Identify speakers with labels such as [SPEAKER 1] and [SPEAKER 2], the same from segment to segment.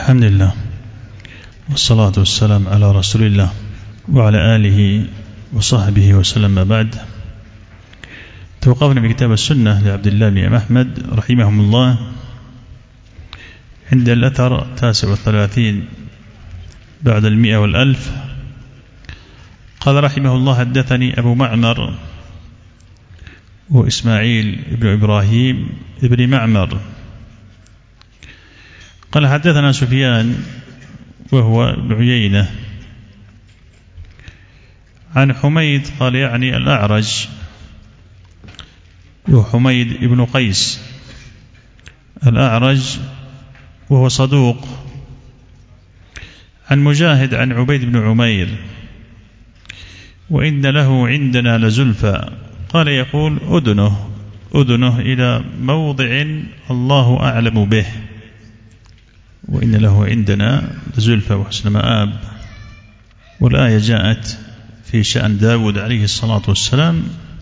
[SPEAKER 1] الحمد لله والصلاة والسلام على رسول الله وعلى آله وصحبه وسلم. بعد، توقفنا بكتاب السنة لعبد الله بن أحمد رحمهم الله عند الأثر 39 بعد 100 والألف. قال رحمه الله: حدثني أبو معمر وإسماعيل بن إبراهيم بن معمر قال حدثنا سفيان وهو بن عيينة عن حميد قال يعني الأعرج وحميد بن قيس الأعرج وهو صدوق، عن مجاهد عن عبيد بن عمير: وإن له عندنا لزلفى. قال يقول أدنه إلى موضع الله أعلم به، وإن له عندنا لزلفى وحسن مآب. والآية جاءت في شأن داود عليه الصلاة والسلام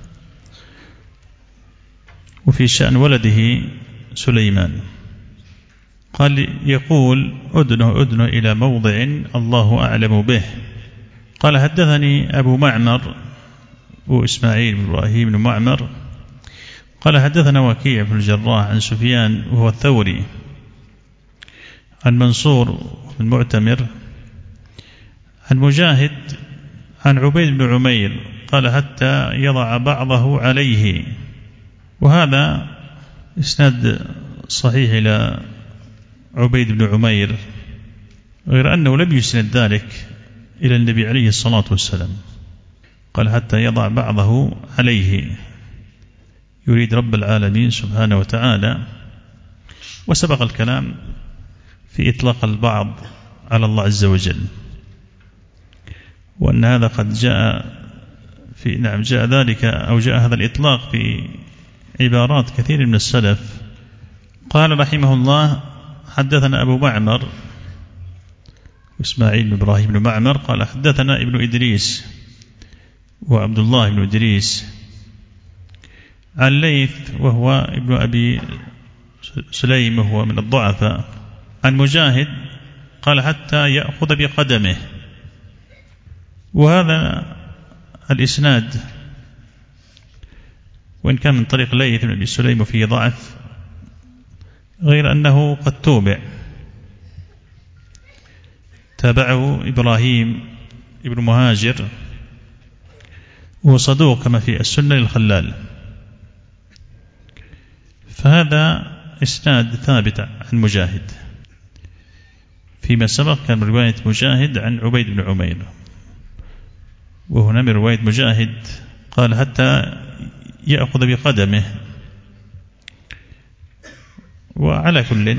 [SPEAKER 1] وفي شأن ولده سليمان. قال يقول أدنه إلى موضع الله أعلم به. قال حدثني أبو معمر وإسماعيل بن إبراهيم بن معمر قال حدثنا وكيع بن الجراح عن سفيان وهو الثوري عن منصور بن معتمر عن مجاهد عن عبيد بن عمير قال حتى يضع بعضه عليه. وهذا إسناد صحيح إلى عبيد بن عمير، غير أنه لم يسند ذلك إلى النبي عليه الصلاة والسلام. قال حتى يضع بعضه عليه، يريد رب العالمين سبحانه وتعالى. وسبق الكلام في إطلاق البعض على الله عز وجل، وأن هذا قد جاء جاء ذلك أو جاء هذا الإطلاق في عبارات كثير من السلف. قال رحمه الله: حدثنا أبو معمر وإسماعيل بن إبراهيم بن معمر قال حدثنا ابن إدريس وعبد الله بن إدريس عن ليث وهو ابن أبي سليم وهو من الضعفاء عن مجاهد قال حتى يأخذ بقدمه. وهذا الإسناد وإن كان من طريق ليث بن أبي سليم وفيه ضعف، غير أنه قد تابعه إبراهيم ابن مهاجر وهو صدوق كما في السنة للخلال. فهذا إسناد ثابت عن مجاهد، فيما سبق كان من رواية مجاهد عن عبيد بن عمير، وهنا من رواية مجاهد قال حتى يأخذ بقدمه. وعلى كل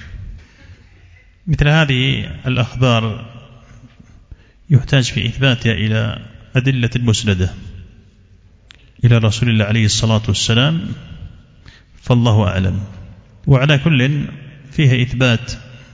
[SPEAKER 1] مثل هذه الأخبار يحتاج في إثباتها إلى أدلة مسندة إلى رسول الله عليه الصلاة والسلام، فالله أعلم. وعلى كل فيها إثبات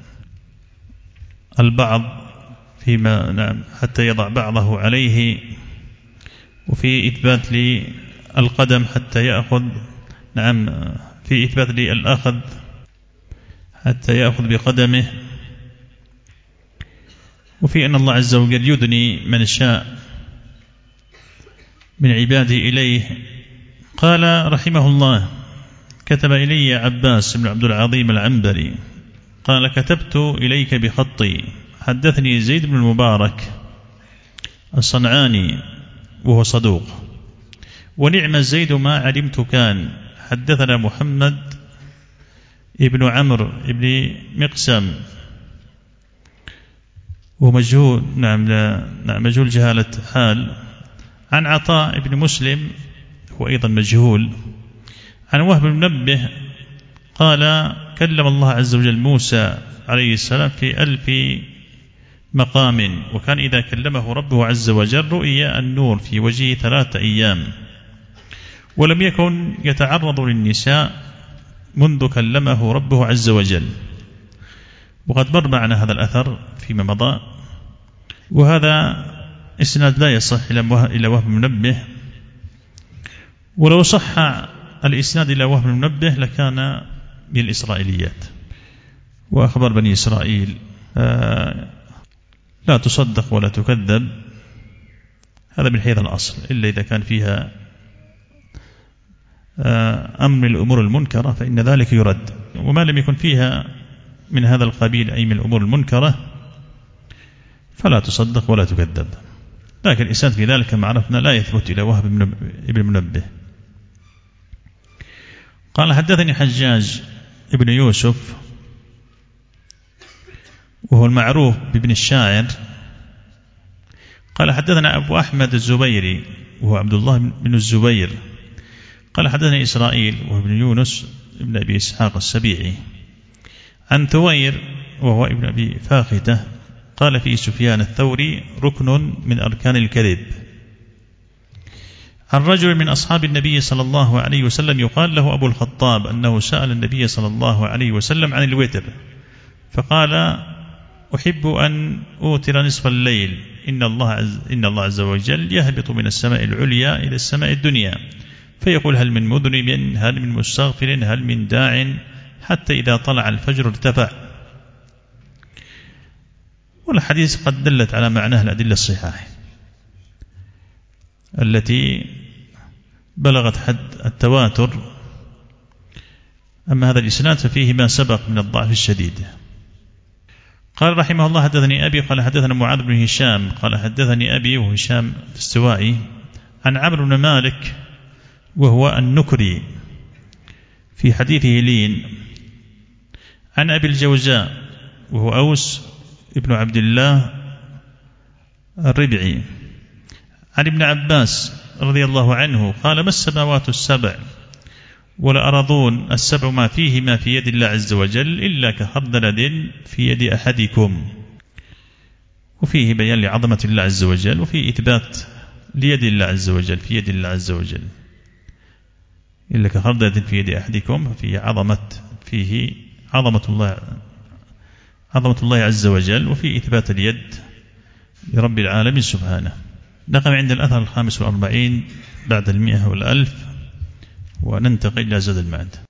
[SPEAKER 1] البعض فيما حتى يضع بعضه عليه، وفي إثبات للقدم حتى يأخذ في إثبات للأخذ حتى يأخذ بقدمه، وفي أن الله عز وجل يدني من شاء من عباده إليه. قال رحمه الله: كتب إلي عباس بن عبد العظيم العنبري قال كتبت إليك بخطي. حدثني زيد بن المبارك الصنعاني وهو صدوق، ونعم زيد ما علمت كان. حدثنا محمد ابن عمرو ابن مقسم ومجهول مجهول جهالة حال، عن عطاء بن مسلم هو أيضا مجهول، عن وهب بن منبه قال كلم الله عز وجل موسى عليه السلام في 1000 مقام، وكان إذا كلمه ربه عز وجل رؤي النور في وجهه 3 أيام، ولم يكن يتعرض للنساء منذ كلمه ربه عز وجل. وقد مر معنا هذا الأثر فيما مضى، وهذا إسناد لا يصح إلى وهب منبه، ولو صح الإسناد إلى وهب منبه لكان من الإسرائيليات، وأخبار بني إسرائيل لا تصدق ولا تكذب، هذا من حيث الأصل، إلا إذا كان فيها أمر الأمور المنكرة فإن ذلك يرد، وما لم يكن فيها من هذا القبيل أي من الأمور المنكرة فلا تصدق ولا تكذب. لكن الإسناد في ذلك كما عرفنا لا يثبت إلى وهب بن منبه. قال حدثني حجاج ابن يوسف وهو المعروف بابن الشاعر قال حدثنا أبو أحمد الزبيري وهو عبد الله بن الزبير قال حدثني إسرائيل وهو ابن يونس ابن أبي إسحاق السبيعي عن ثوير وهو ابن أبي فاخته قال في سفيان الثوري ركن من أركان الكذب. عن رجل من أصحاب النبي صلى الله عليه وسلم يقال له أبو الخطاب أنه سأل النبي صلى الله عليه وسلم عن الوتر فقال أحب أن أوتر نصف الليل إن الله عز وجل يهبط من السماء العليا إلى السماء الدنيا فيقول هل من مذنب هل من مستغفر هل من داع حتى إذا طلع الفجر ارتفع. والحديث قد دلت على معناه الأدلة الصحاح التي بلغت حد التواتر. أما هذا الإسناد ففيه ما سبق من الضعف الشديد. قال رحمه الله حدثني أبي قال حدثنا معاذ بن هشام قال حدثني أبي وهشام السوائي عن عمرو بن مالك وهو النكري في حديثه لين عن أبي الجوزاء وهو أوس ابن عبد الله الربعي عن ابن عباس رضي الله عنه قال ما السماوات السبع والأرضون السبع ما فيهما في يد الله عز وجل إلا كخردل في يد أحدكم. وفيه بيان لعظمة الله عز وجل وفيه إثبات ليد الله عز وجل في يد الله عز وجل إلا كخردل في يد أحدكم فيه عظمة الله عز وجل وفي إثبات اليد لرب العالمين سبحانه. نقم عند الأثر 45 بعد 100 والألف وننتقل إلى زاد المعد.